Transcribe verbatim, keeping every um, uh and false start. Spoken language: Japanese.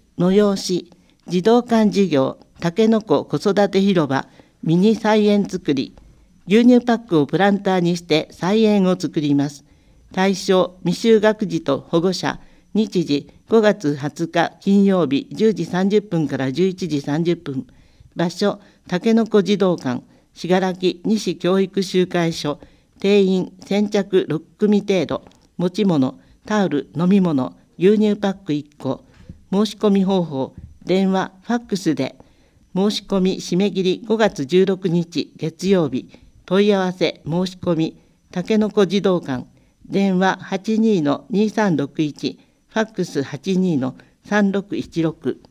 催し、児童館事業、たけのこ子育て広場、ミニ菜園作り、牛乳パックをプランターにして菜園を作ります。対象、未就学児と保護者、日時ごがつはつか金曜日じゅうじさんじゅっぷんからじゅういちじさんじゅっぷん。場所、たけのこ児童館、信楽西教育集会所。定員先着ろくくみ程度。持ち物、タオル、飲み物、牛乳パックいっこ。申し込み方法、電話、ファックスで。申し込み締め切りごがつじゅうろくにち月曜日。問い合わせ申し込み、たけのこ児童館、電話 はちにーのにさんろくいち、ファックス はちにーのさんろくいちろく。